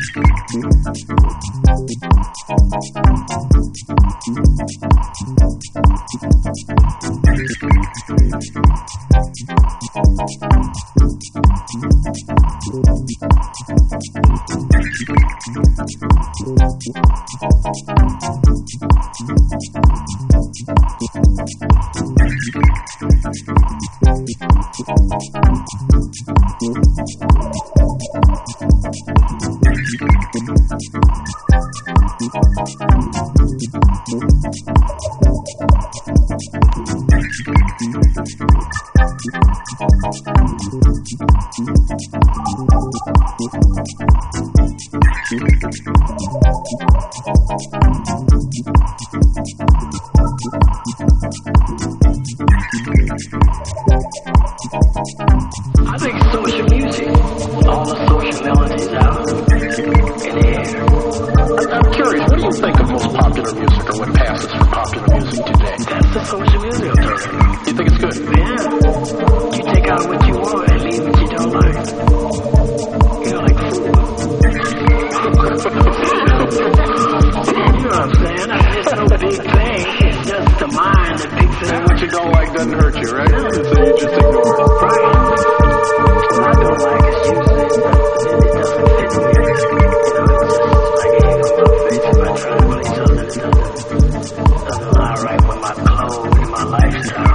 I think social music, all the social melodies out in the air. I'm curious, what do you think of most popular music, or what passes for popular music today? That's the social music I'm talking about. You think it's good? Yeah. You take out what you want and leave what you don't like. You're like food. You know what I'm saying? It's no big thing. It's just the mind that picks it up. What you don't like doesn't hurt you, right? Yeah. So you just ignore it. Right. What I don't like is usually it doesn't fit me. You know, it's just like a hang on my face if I try to play something that doesn't lie right with my clothes and my lifestyle.